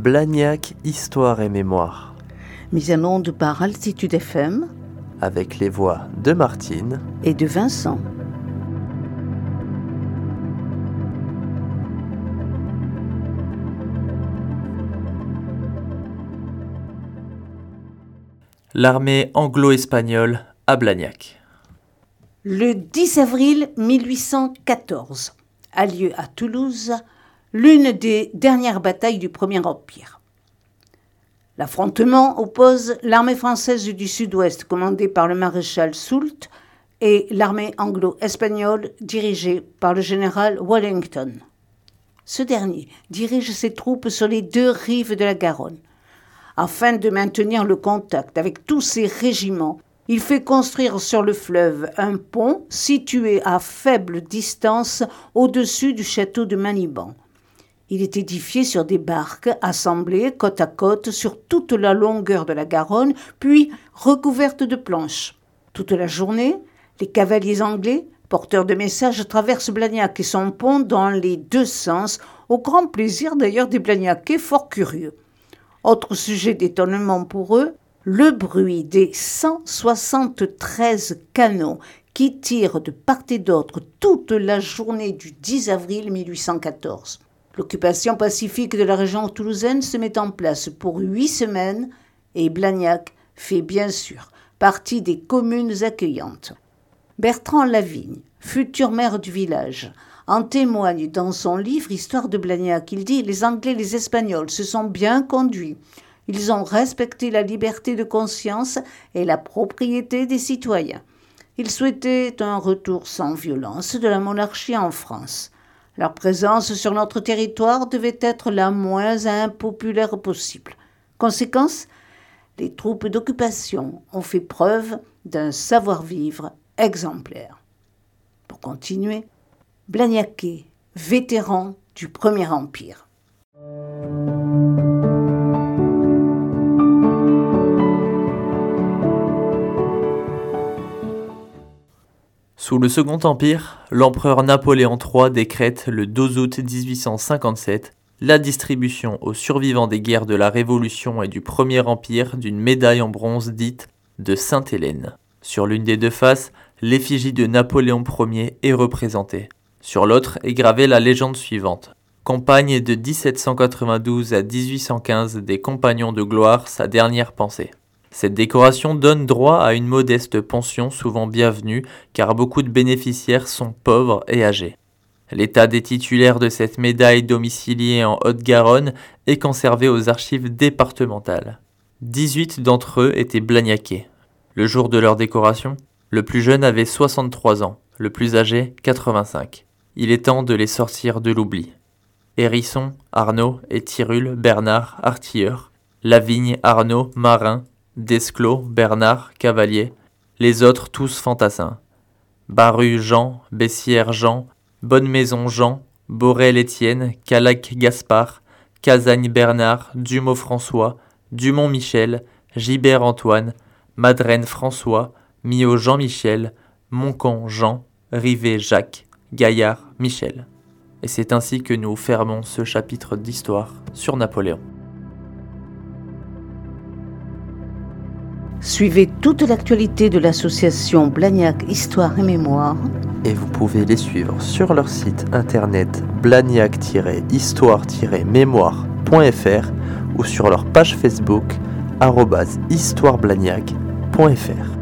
Blagnac, Histoire et Mémoire. Mise en onde par Altitude FM. Avec les voix de Martine et de Vincent. L'armée anglo-espagnole à Blagnac. Le 10 avril 1814 a lieu à Toulouse l'une des dernières batailles du Premier Empire. L'affrontement oppose l'armée française du Sud-Ouest commandée par le maréchal Soult et l'armée anglo-espagnole dirigée par le général Wellington. Ce dernier dirige ses troupes sur les deux rives de la Garonne. Afin de maintenir le contact avec tous ces régiments, il fait construire sur le fleuve un pont situé à faible distance au-dessus du château de Maniban. Il est édifié sur des barques assemblées côte à côte sur toute la longueur de la Garonne, puis recouvertes de planches. Toute la journée, les cavaliers anglais, porteurs de messages, traversent Blagnac et son pont dans les deux sens, au grand plaisir d'ailleurs des Blagnacais fort curieux. Autre sujet d'étonnement pour eux, le bruit des 173 canons qui tirent de part et d'autre toute la journée du 10 avril 1814. L'occupation pacifique de la région toulousaine se met en place pour 8 semaines et Blagnac fait bien sûr partie des communes accueillantes. Bertrand Lavigne, futur maire du village, en témoigne dans son livre « Histoire de Blagnac ». Il dit « Les Anglais et les Espagnols se sont bien conduits. Ils ont respecté la liberté de conscience et la propriété des citoyens. Ils souhaitaient un retour sans violence de la monarchie en France. Leur présence sur notre territoire devait être la moins impopulaire possible. Conséquence, les troupes d'occupation ont fait preuve d'un savoir-vivre exemplaire. » Pour continuer, Blagnacais, vétéran du Premier Empire. Sous le Second Empire, l'empereur Napoléon III décrète le 12 août 1857 la distribution aux survivants des guerres de la Révolution et du Premier Empire d'une médaille en bronze dite de Sainte-Hélène. Sur l'une des deux faces, l'effigie de Napoléon Ier est représentée. Sur l'autre est gravée la légende suivante. Campagne de 1792 à 1815 des Compagnons de Gloire, sa dernière pensée. Cette décoration donne droit à une modeste pension souvent bienvenue car beaucoup de bénéficiaires sont pauvres et âgés. L'état des titulaires de cette médaille domiciliée en Haute-Garonne est conservé aux archives départementales. 18 d'entre eux étaient blagnacais. Le jour de leur décoration, le plus jeune avait 63 ans, le plus âgé 85. Il est temps de les sortir de l'oubli. Hérisson, Arnaud et Tirul, Bernard, artilleurs. Lavigne, Arnaud, marin. Desclos, Bernard, cavalier. Les autres tous fantassins. Barru, Jean. Bessières, Jean. Bonnemaison, Jean. Borel, Étienne. Calac, Gaspard. Casagne, Bernard. Dumont, François. Dumont, Michel. Gibert, Antoine. Madrenne, François. Miot, Jean-Michel. Moncon, Jean. Rivet, Jacques. Gaillard, Michel. Et c'est ainsi que nous fermons ce chapitre d'histoire sur Napoléon. Suivez toute l'actualité de l'association Blagnac, Histoire et Mémoire. Et vous pouvez les suivre sur leur site internet blagnac-histoire-mémoire.fr ou sur leur page Facebook @histoireblagnac.fr.